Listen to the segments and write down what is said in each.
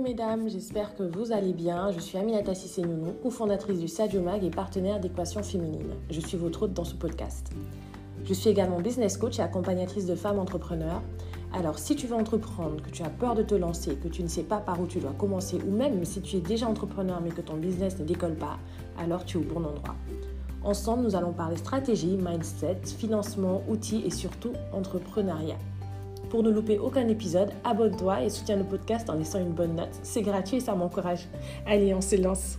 mesdames, j'espère que vous allez bien. Je suis Aminata Sissé-Nounou, cofondatrice du Sadio Mag et partenaire d'Équation Féminine. Je suis votre hôte dans ce podcast. Je suis également business coach et accompagnatrice de femmes entrepreneurs. Alors si tu veux entreprendre, que tu as peur de te lancer, que tu ne sais pas par où tu dois commencer ou même si tu es déjà entrepreneur mais que ton business ne décolle pas, alors tu es au bon endroit. Ensemble, nous allons parler stratégie, mindset, financement, outils et surtout entrepreneuriat. Pour ne louper aucun épisode, abonne-toi et soutiens le podcast en laissant une bonne note. C'est gratuit et ça m'encourage. Allez, on se lance.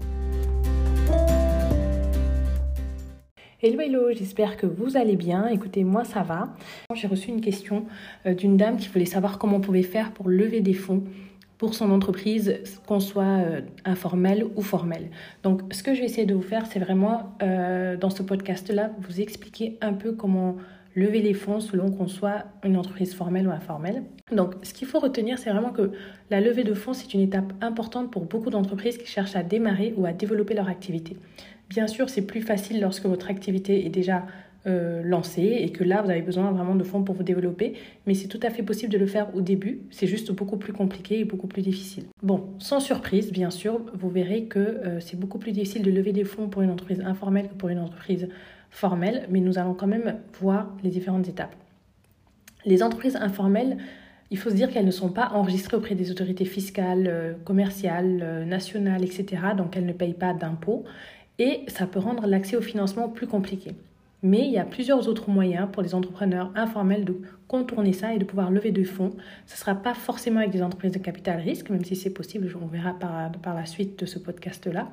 Hello, j'espère que vous allez bien. Écoutez, moi ça va. J'ai reçu une question d'une dame qui voulait savoir comment on pouvait faire pour lever des fonds pour son entreprise, qu'on soit informel ou formel. Donc, ce que je vais essayer de vous faire, c'est vraiment, dans ce podcast-là, vous expliquer un peu comment lever les fonds selon qu'on soit une entreprise formelle ou informelle. Donc, ce qu'il faut retenir, c'est vraiment que la levée de fonds, c'est une étape importante pour beaucoup d'entreprises qui cherchent à démarrer ou à développer leur activité. Bien sûr, c'est plus facile lorsque votre activité est déjà lancée et que là, vous avez besoin vraiment de fonds pour vous développer, mais c'est tout à fait possible de le faire au début. C'est juste beaucoup plus compliqué et beaucoup plus difficile. Bon, sans surprise, bien sûr, vous verrez que c'est beaucoup plus difficile de lever des fonds pour une entreprise informelle que pour une entreprise formelle, mais nous allons quand même voir les différentes étapes. Les entreprises informelles, il faut se dire qu'elles ne sont pas enregistrées auprès des autorités fiscales, commerciales, nationales, etc. Donc elles ne payent pas d'impôts et ça peut rendre l'accès au financement plus compliqué. Mais il y a plusieurs autres moyens pour les entrepreneurs informels de contourner ça et de pouvoir lever des fonds. Ce ne sera pas forcément avec des entreprises de capital risque, même si c'est possible, on verra par la suite de ce podcast-là.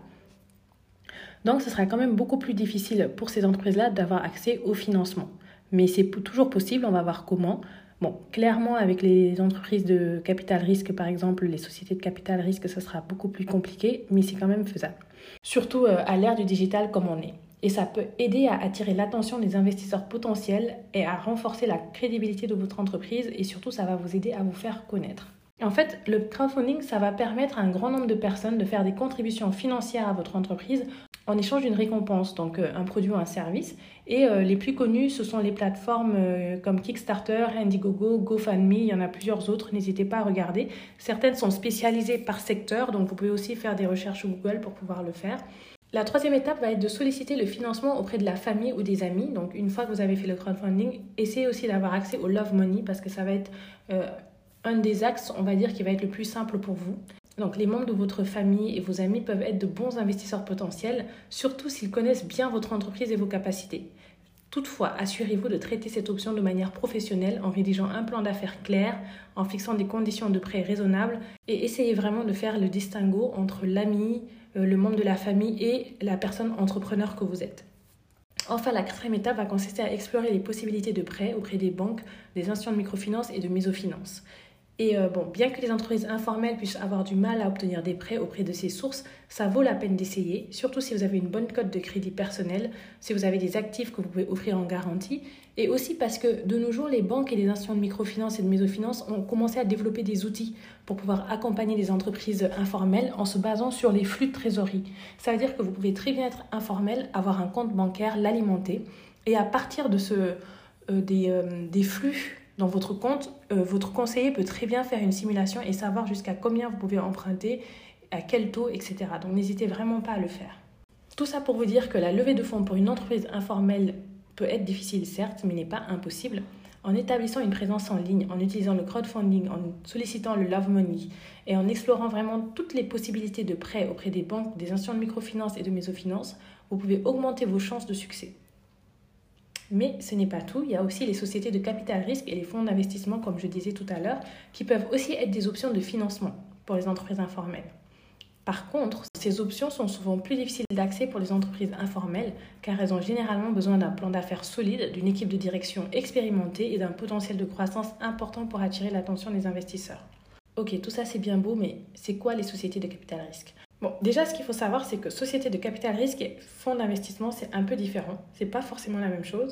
Donc, ce sera quand même beaucoup plus difficile pour ces entreprises-là d'avoir accès au financement. Mais c'est toujours possible, on va voir comment. Bon, clairement, avec les entreprises de capital risque, par exemple, les sociétés de capital risque, ça sera beaucoup plus compliqué, mais c'est quand même faisable. Surtout à l'ère du digital comme on est. Et ça peut aider à attirer l'attention des investisseurs potentiels et à renforcer la crédibilité de votre entreprise et surtout, ça va vous aider à vous faire connaître. En fait, le crowdfunding, ça va permettre à un grand nombre de personnes de faire des contributions financières à votre entreprise en échange d'une récompense, donc un produit ou un service. Et les plus connus, ce sont les plateformes comme Kickstarter, Indiegogo, GoFundMe, il y en a plusieurs autres, n'hésitez pas à regarder. Certaines sont spécialisées par secteur, donc vous pouvez aussi faire des recherches sur Google pour pouvoir le faire. La troisième étape va être de solliciter le financement auprès de la famille ou des amis. Donc une fois que vous avez fait le crowdfunding, essayez aussi d'avoir accès au Love Money parce que ça va être un des axes, on va dire, qui va être le plus simple pour vous. Donc les membres de votre famille et vos amis peuvent être de bons investisseurs potentiels, surtout s'ils connaissent bien votre entreprise et vos capacités. Toutefois, assurez-vous de traiter cette option de manière professionnelle en rédigeant un plan d'affaires clair, en fixant des conditions de prêt raisonnables et essayez vraiment de faire le distinguo entre l'ami, le membre de la famille et la personne entrepreneur que vous êtes. Enfin, la quatrième étape va consister à explorer les possibilités de prêt auprès des banques, des institutions de microfinance et de mésofinance. Et bien que les entreprises informelles puissent avoir du mal à obtenir des prêts auprès de ces sources, ça vaut la peine d'essayer, surtout si vous avez une bonne cote de crédit personnel, si vous avez des actifs que vous pouvez offrir en garantie, et aussi parce que de nos jours, les banques et les institutions de microfinance et de mésofinance ont commencé à développer des outils pour pouvoir accompagner les entreprises informelles en se basant sur les flux de trésorerie. Ça veut dire que vous pouvez très bien être informel, avoir un compte bancaire, l'alimenter, et à partir de des flux dans votre compte, votre conseiller peut très bien faire une simulation et savoir jusqu'à combien vous pouvez emprunter, à quel taux, etc. Donc n'hésitez vraiment pas à le faire. Tout ça pour vous dire que la levée de fonds pour une entreprise informelle peut être difficile certes, mais n'est pas impossible. En établissant une présence en ligne, en utilisant le crowdfunding, en sollicitant le Love Money et en explorant vraiment toutes les possibilités de prêts auprès des banques, des institutions de microfinance et de mésofinance, vous pouvez augmenter vos chances de succès. Mais ce n'est pas tout, il y a aussi les sociétés de capital risque et les fonds d'investissement, comme je disais tout à l'heure, qui peuvent aussi être des options de financement pour les entreprises informelles. Par contre, ces options sont souvent plus difficiles d'accès pour les entreprises informelles car elles ont généralement besoin d'un plan d'affaires solide, d'une équipe de direction expérimentée et d'un potentiel de croissance important pour attirer l'attention des investisseurs. Ok, tout ça c'est bien beau, mais c'est quoi les sociétés de capital risque ? Bon, déjà, ce qu'il faut savoir, c'est que société de capital risque et fonds d'investissement, c'est un peu différent. C'est pas forcément la même chose.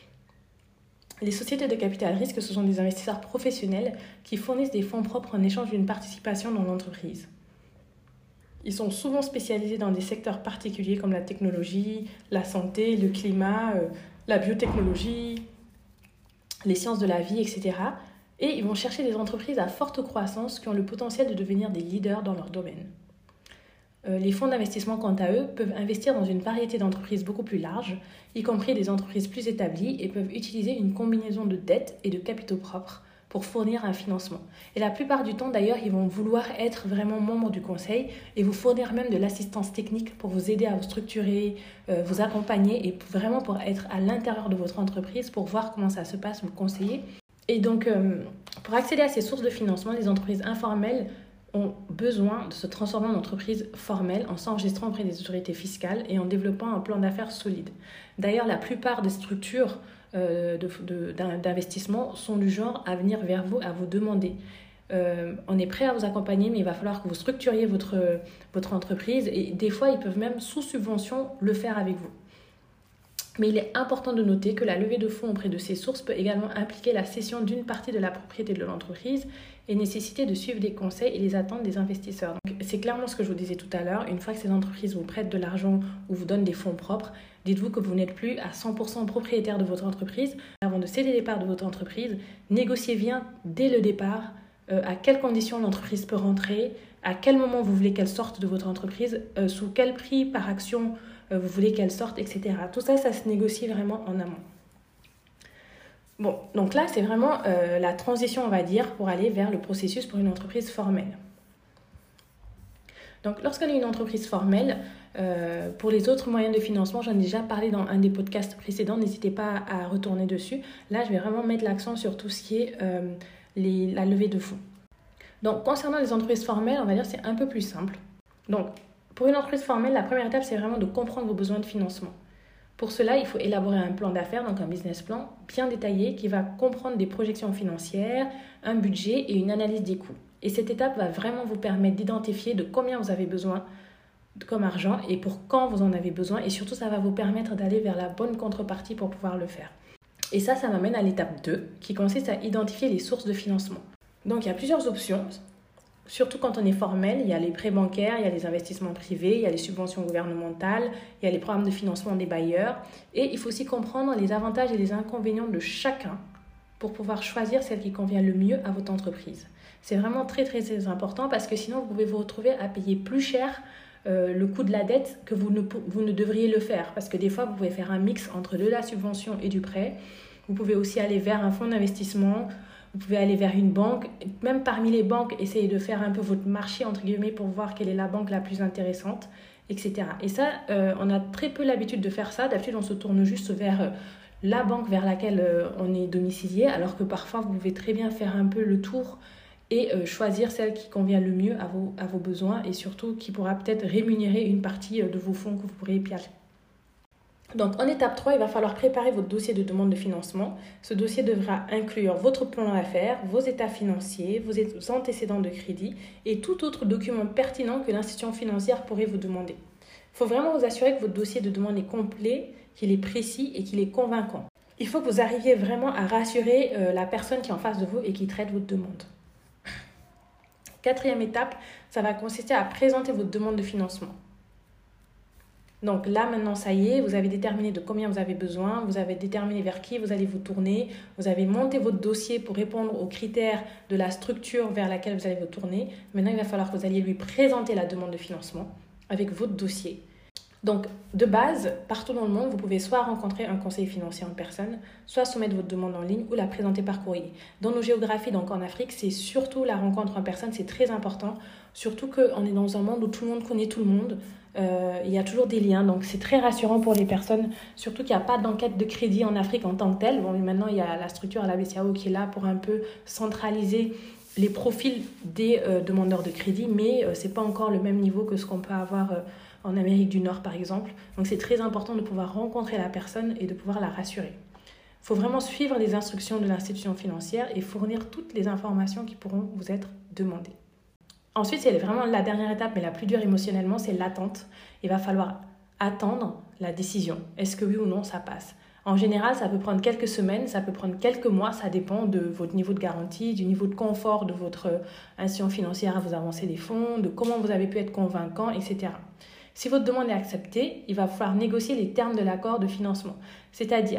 Les sociétés de capital risque, ce sont des investisseurs professionnels qui fournissent des fonds propres en échange d'une participation dans l'entreprise. Ils sont souvent spécialisés dans des secteurs particuliers comme la technologie, la santé, le climat, la biotechnologie, les sciences de la vie, etc. Et ils vont chercher des entreprises à forte croissance qui ont le potentiel de devenir des leaders dans leur domaine. Les fonds d'investissement, quant à eux, peuvent investir dans une variété d'entreprises beaucoup plus large, y compris des entreprises plus établies, et peuvent utiliser une combinaison de dettes et de capitaux propres pour fournir un financement. Et la plupart du temps, d'ailleurs, ils vont vouloir être vraiment membres du conseil et vous fournir même de l'assistance technique pour vous aider à vous structurer, vous accompagner et vraiment pour être à l'intérieur de votre entreprise, pour voir comment ça se passe, vous conseiller. Et donc, pour accéder à ces sources de financement, les entreprises informelles ont besoin de se transformer en entreprise formelle en s'enregistrant auprès des autorités fiscales et en développant un plan d'affaires solide. D'ailleurs, la plupart des structures d'investissement sont du genre à venir vers vous, à vous demander. On est prêt à vous accompagner, mais il va falloir que vous structuriez votre entreprise et des fois, ils peuvent même sous subvention le faire avec vous. Mais il est important de noter que la levée de fonds auprès de ces sources peut également impliquer la cession d'une partie de la propriété de l'entreprise et nécessiter de suivre des conseils et les attentes des investisseurs. Donc, c'est clairement ce que je vous disais tout à l'heure. Une fois que ces entreprises vous prêtent de l'argent ou vous donnent des fonds propres, dites-vous que vous n'êtes plus à 100% propriétaire de votre entreprise. Avant de céder les parts de votre entreprise, négociez bien dès le départ à quelles conditions l'entreprise peut rentrer, à quel moment vous voulez qu'elle sorte de votre entreprise, sous quel prix par action vous voulez qu'elle sorte, etc. Tout ça, ça se négocie vraiment en amont. Bon, donc là, c'est vraiment la transition, on va dire, pour aller vers le processus pour une entreprise formelle. Donc, lorsqu'on est une entreprise formelle, pour les autres moyens de financement, j'en ai déjà parlé dans un des podcasts précédents, n'hésitez pas à retourner dessus. Là, je vais vraiment mettre l'accent sur tout ce qui est la levée de fonds. Donc, concernant les entreprises formelles, on va dire c'est un peu plus simple. Donc, pour une entreprise formelle, la première étape, c'est vraiment de comprendre vos besoins de financement. Pour cela, il faut élaborer un plan d'affaires, donc un business plan bien détaillé qui va comprendre des projections financières, un budget et une analyse des coûts. Et cette étape va vraiment vous permettre d'identifier de combien vous avez besoin comme argent et pour quand vous en avez besoin. Et surtout, ça va vous permettre d'aller vers la bonne contrepartie pour pouvoir le faire. Et ça m'amène à l'étape 2 qui consiste à identifier les sources de financement. Donc, il y a plusieurs options. Surtout quand on est formel, il y a les prêts bancaires, il y a les investissements privés, il y a les subventions gouvernementales, il y a les programmes de financement des bailleurs. Et il faut aussi comprendre les avantages et les inconvénients de chacun pour pouvoir choisir celle qui convient le mieux à votre entreprise. C'est vraiment très, très, très important parce que sinon, vous pouvez vous retrouver à payer plus cher le coût de la dette que vous ne devriez le faire. Parce que des fois, vous pouvez faire un mix entre de la subvention et du prêt. Vous pouvez aussi aller vers un fonds d'investissement. Vous pouvez aller vers une banque, même parmi les banques, essayez de faire un peu votre marché, entre guillemets, pour voir quelle est la banque la plus intéressante, etc. Et ça, on a très peu l'habitude de faire ça. D'habitude, on se tourne juste vers la banque vers laquelle on est domicilié, alors que parfois, vous pouvez très bien faire un peu le tour et choisir celle qui convient le mieux à vos besoins et surtout qui pourra peut-être rémunérer une partie de vos fonds que vous pourrez piager. Donc, en étape 3, il va falloir préparer votre dossier de demande de financement. Ce dossier devra inclure votre plan d'affaires, vos états financiers, vos antécédents de crédit et tout autre document pertinent que l'institution financière pourrait vous demander. Il faut vraiment vous assurer que votre dossier de demande est complet, qu'il est précis et qu'il est convaincant. Il faut que vous arriviez vraiment à rassurer la personne qui est en face de vous et qui traite votre demande. Quatrième étape, ça va consister à présenter votre demande de financement. Donc là, maintenant, ça y est, vous avez déterminé de combien vous avez besoin, vous avez déterminé vers qui vous allez vous tourner, vous avez monté votre dossier pour répondre aux critères de la structure vers laquelle vous allez vous tourner. Maintenant, il va falloir que vous alliez lui présenter la demande de financement avec votre dossier. Donc, de base, partout dans le monde, vous pouvez soit rencontrer un conseiller financier en personne, soit soumettre votre demande en ligne ou la présenter par courrier. Dans nos géographies, donc en Afrique, c'est surtout la rencontre en personne, c'est très important. Surtout qu'on est dans un monde où tout le monde connaît tout le monde. Il y a toujours des liens, donc c'est très rassurant pour les personnes, surtout qu'il n'y a pas d'enquête de crédit en Afrique en tant que telle. Bon, mais maintenant, il y a la structure, la BCAO, qui est là pour un peu centraliser les profils des demandeurs de crédit, mais ce n'est pas encore le même niveau que ce qu'on peut avoir en Amérique du Nord, par exemple. Donc, c'est très important de pouvoir rencontrer la personne et de pouvoir la rassurer. Il faut vraiment suivre les instructions de l'institution financière et fournir toutes les informations qui pourront vous être demandées. Ensuite, c'est vraiment la dernière étape, mais la plus dure émotionnellement, c'est l'attente. Il va falloir attendre la décision. Est-ce que oui ou non, ça passe ? En général, ça peut prendre quelques semaines, ça peut prendre quelques mois, ça dépend de votre niveau de garantie, du niveau de confort de votre institution financière à vous avancer des fonds, de comment vous avez pu être convaincant, etc. Si votre demande est acceptée, il va falloir négocier les termes de l'accord de financement. C'est-à-dire,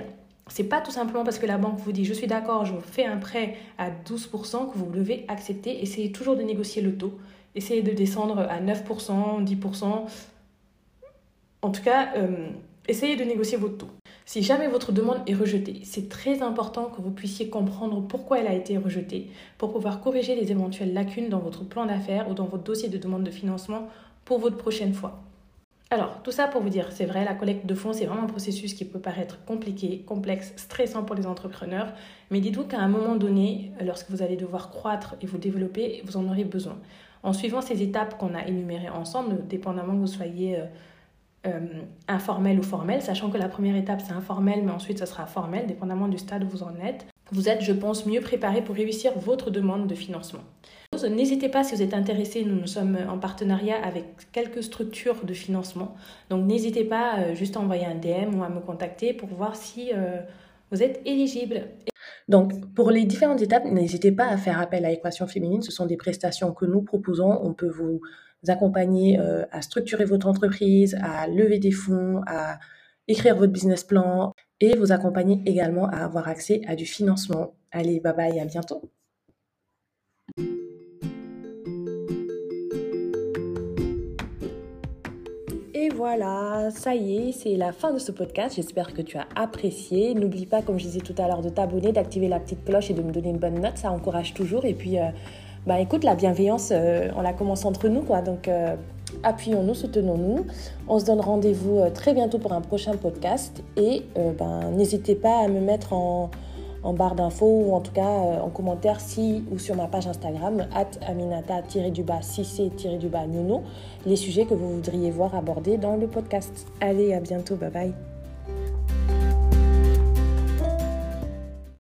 C'est pas tout simplement parce que la banque vous dit « je suis d'accord, je vous fais un prêt à 12% » que vous devez accepter. Essayez toujours de négocier le taux. Essayez de descendre à 9%, 10%. En tout cas, essayez de négocier votre taux. Si jamais votre demande est rejetée, c'est très important que vous puissiez comprendre pourquoi elle a été rejetée pour pouvoir corriger les éventuelles lacunes dans votre plan d'affaires ou dans votre dossier de demande de financement pour votre prochaine fois. Alors, tout ça pour vous dire, c'est vrai, la collecte de fonds, c'est vraiment un processus qui peut paraître compliqué, complexe, stressant pour les entrepreneurs, mais dites-vous qu'à un moment donné, lorsque vous allez devoir croître et vous développer, vous en aurez besoin. En suivant ces étapes qu'on a énumérées ensemble, dépendamment que vous soyez informel ou formel, sachant que la première étape c'est informel, mais ensuite ça sera formel, dépendamment du stade où vous en êtes, vous êtes, je pense, mieux préparé pour réussir votre demande de financement. N'hésitez pas si vous êtes intéressé, nous sommes en partenariat avec quelques structures de financement. Donc n'hésitez pas juste à envoyer un DM ou à me contacter pour voir si vous êtes éligible. Donc pour les différentes étapes, n'hésitez pas à faire appel à Équation Féminine. Ce sont des prestations que nous proposons. On peut vous accompagner à structurer votre entreprise, à lever des fonds, à écrire votre business plan et vous accompagner également à avoir accès à du financement. Allez, bye bye, à bientôt. Et voilà, ça y est, c'est la fin de ce podcast. J'espère que tu as apprécié. N'oublie pas, comme je disais tout à l'heure, de t'abonner, d'activer la petite cloche et de me donner une bonne note. Ça encourage toujours. Et puis, écoute, la bienveillance, on la commence entre nous, quoi. Donc, appuyons-nous, soutenons-nous. On se donne rendez-vous très bientôt pour un prochain podcast. Et n'hésitez pas à me mettre en barre d'infos ou en tout cas en commentaire ou sur ma page Instagram @aminata_cissé_nounou les sujets que vous voudriez voir abordés dans le podcast. Allez, à bientôt, bye bye.